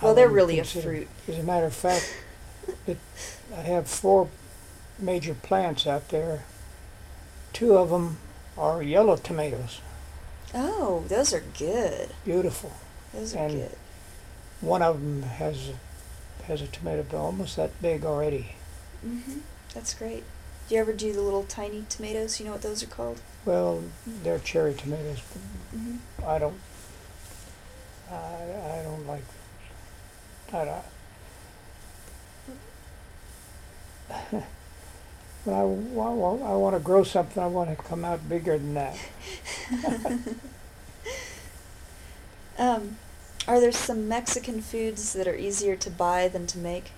Well, they're really a fruit. As a matter of fact, I have 4 major plants out there. 2 of them are yellow tomatoes. Oh, those are good. Beautiful. Those are And good. one of them has a tomato bill almost that big already. That's great. Do you ever do the little tiny tomatoes? You know what those are called? Well, they're cherry tomatoes, Mm-hmm. but I don't like. I don't. When I want to grow something, I want to come out bigger than that. Are there some Mexican foods that are easier to buy than to make?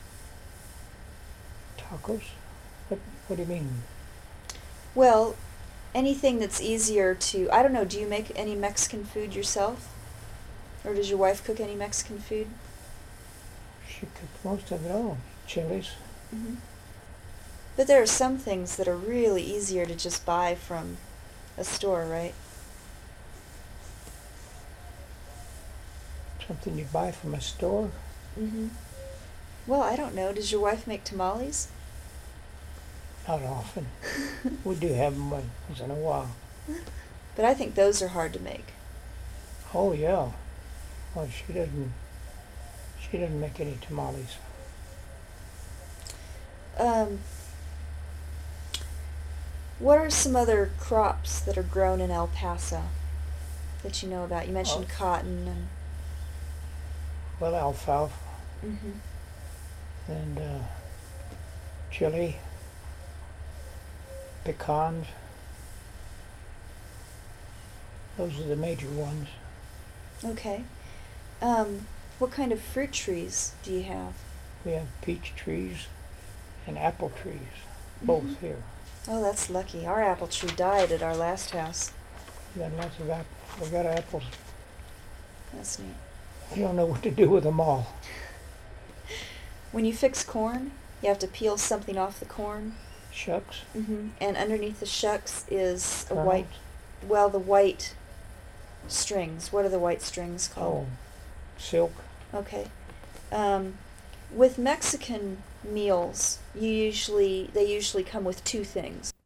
Tacos? What do you mean? Well, anything that's easier to, I don't know, do you make any Mexican food yourself? Or does your wife cook any Mexican food? She cooked most of it all. Chilies. Mm-hmm. But there are some things that are really easier to just buy from a store, right? Something you buy from a store? Mm-hmm. Well, I don't know. Does your wife make tamales? Not often. We do have them once in a while. But I think those are hard to make. Oh yeah. Well, she doesn't make any tamales. What are some other crops that are grown in El Paso that you know about? You mentioned cotton and... Well, alfalfa Mm-hmm. and chili, pecans. Those are the major ones. Okay. What kind of fruit trees do you have? We have peach trees and apple trees, both here. Oh, that's lucky. Our apple tree died at our last house. We got lots of apples. We got apples. That's neat. You don't know what to do with them all. When you fix corn, you have to peel something off the corn. Shucks. Mm-hmm. And underneath the shucks is a Kernels. white, well, the white strings. What are the white strings called? Oh, silk. Okay. With Mexican meals, they usually come with 2 things.